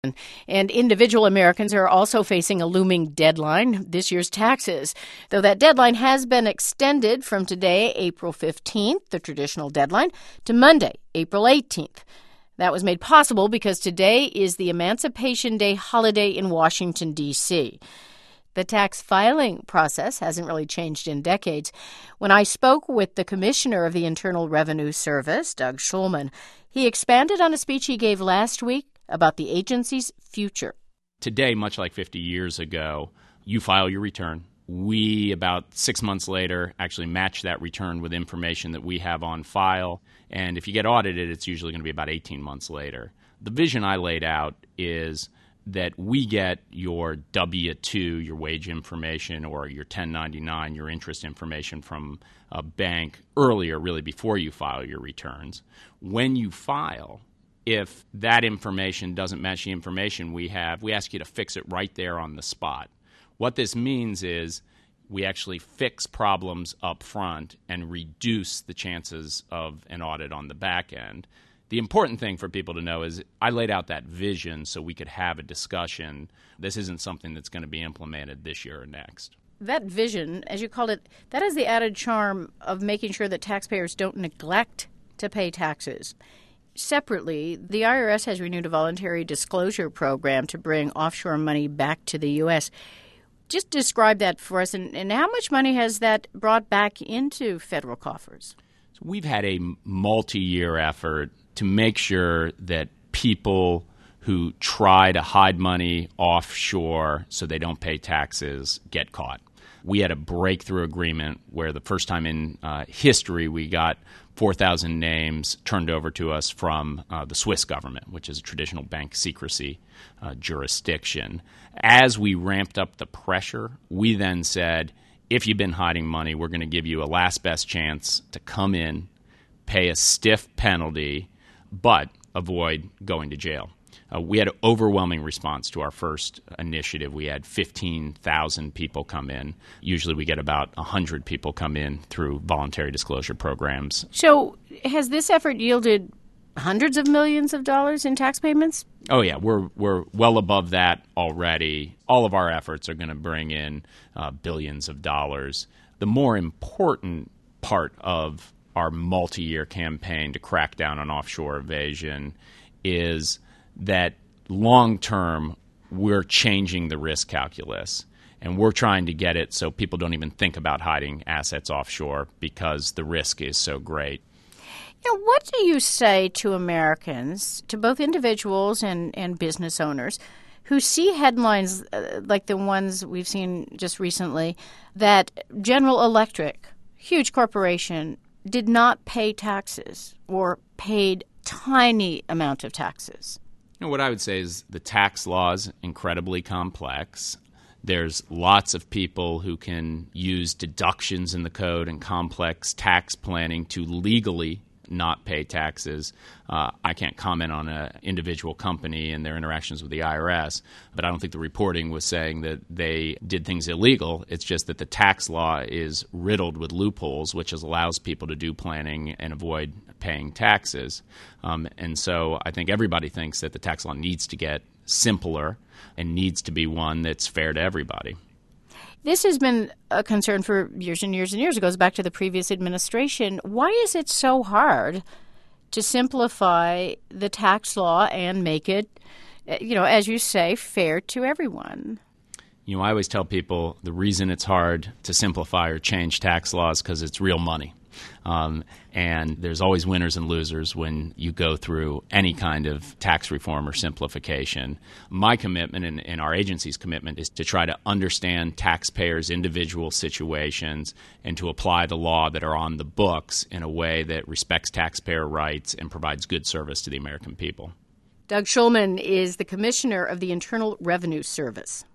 And individual Americans are also facing a looming deadline, this year's taxes, though that deadline has been extended from today, April 15th, the traditional deadline, to Monday, April 18th. That was made possible because today is the Emancipation Day holiday in Washington, D.C. The tax filing process hasn't really changed in decades. When I spoke with the Commissioner of the Internal Revenue Service, Doug Shulman, he expanded on a speech he gave last week about the agency's future. Today, much like 50 years ago, you file your return. We, about 6 months later, actually match that return with information that we have on file. And if you get audited, it's usually going to be about 18 months later. The vision I laid out is that we get your W-2, your wage information, or your 1099, your interest information from a bank earlier, really before you file your returns. When you file, if that information doesn't match the information we have, we ask you to fix it right there on the spot. What this means is we actually fix problems up front and reduce the chances of an audit on the back end. The important thing for people to know is I laid out that vision so we could have a discussion. This isn't something that's going to be implemented this year or next. That vision, as you called it, that has the added charm of making sure that taxpayers don't neglect to pay taxes. Separately, the IRS has renewed a voluntary disclosure program to bring offshore money back to the U.S. Just describe that for us, and how much money has that brought back into federal coffers? So we've had a multi-year effort to make sure that people who try to hide money offshore so they don't pay taxes get caught. We had a breakthrough agreement where the first time in history we got 4,000 names turned over to us from the Swiss government, which is a traditional bank secrecy jurisdiction. As we ramped up the pressure, we then said, if you've been hiding money, we're going to give you a last best chance to come in, pay a stiff penalty, but avoid going to jail. We had an overwhelming response to our first initiative. We had 15,000 people come in. Usually we get about 100 people come in through voluntary disclosure programs. So has this effort yielded hundreds of millions of dollars in tax payments? Oh, yeah. We're well above that already. All of our efforts are going to bring in billions of dollars. The more important part of our multi-year campaign to crack down on offshore evasion is that long-term, we're changing the risk calculus, and we're trying to get it so people don't even think about hiding assets offshore because the risk is so great. Now, what do you say to Americans, to both individuals and business owners, who see headlines like the ones we've seen just recently that General Electric, huge corporation, did not pay taxes or paid tiny amount of taxes? What I would say is the tax law is incredibly complex. There's lots of people who can use deductions in the code and complex tax planning to legally not pay taxes. I can't comment on an individual company and their interactions with the IRS, but I don't think the reporting was saying that they did things illegal. It's just that the tax law is riddled with loopholes, which allows people to do planning and avoid paying taxes. And so I think everybody thinks that the tax law needs to get simpler and needs to be one that's fair to everybody. This has been a concern for years and years and years. It goes back to the previous administration. Why is it so hard to simplify the tax law and make it, as you say, fair to everyone? I always tell people the reason it's hard to simplify or change tax laws is because it's real money. And there's always winners and losers when you go through any kind of tax reform or simplification. My commitment and our agency's commitment is to try to understand taxpayers' individual situations and to apply the law that are on the books in a way that respects taxpayer rights and provides good service to the American people. Doug Shulman is the Commissioner of the Internal Revenue Service.